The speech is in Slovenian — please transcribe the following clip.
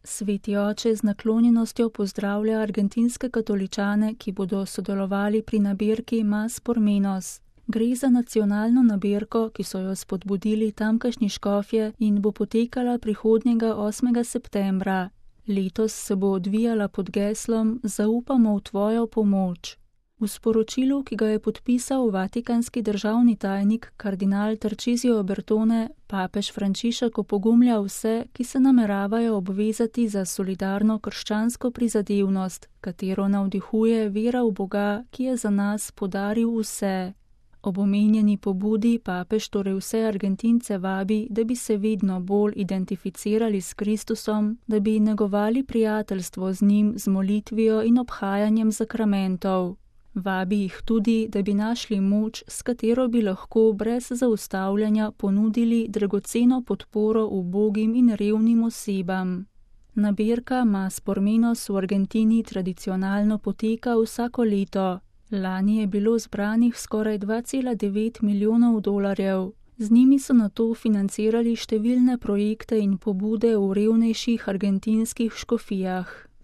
Sveti oče z naklonjenostjo pozdravlja argentinske katoličane, ki bodo sodelovali pri nabirki Mas por Menos. Gre za nacionalno nabirko, ki so jo spodbudili tamkajšnji škofje in bo potekala prihodnjega 8. septembra. Letos se bo odvijala pod geslom Zaupamo v tvojo pomoč. V sporočilu, ki ga je podpisal vatikanski državni tajnik kardinal Tarcisio Bertone, papež Frančišek opogumlja vse, ki se nameravajo obvezati za solidarno krščansko prizadevnost, katero navdihuje vera v Boga, ki je za nas podaril vse. Ob omenjeni pobudi papež torej vse Argentince vabi, da bi se vedno bolj identificirali s Kristusom, da bi negovali prijateljstvo z njim z molitvijo in obhajanjem sakramentov. Vabi jih tudi, da bi našli moč, s katero bi lahko brez zaustavljanja ponudili dragoceno podporo ubogim in revnim osebam. Nabirka Mas por Menos v Argentini tradicionalno poteka vsako leto. Lani je bilo zbranih skoraj 2,9 milijonov dolarjev. Z njimi so nato financirali številne projekte in pobude v revnejših argentinskih škofijah.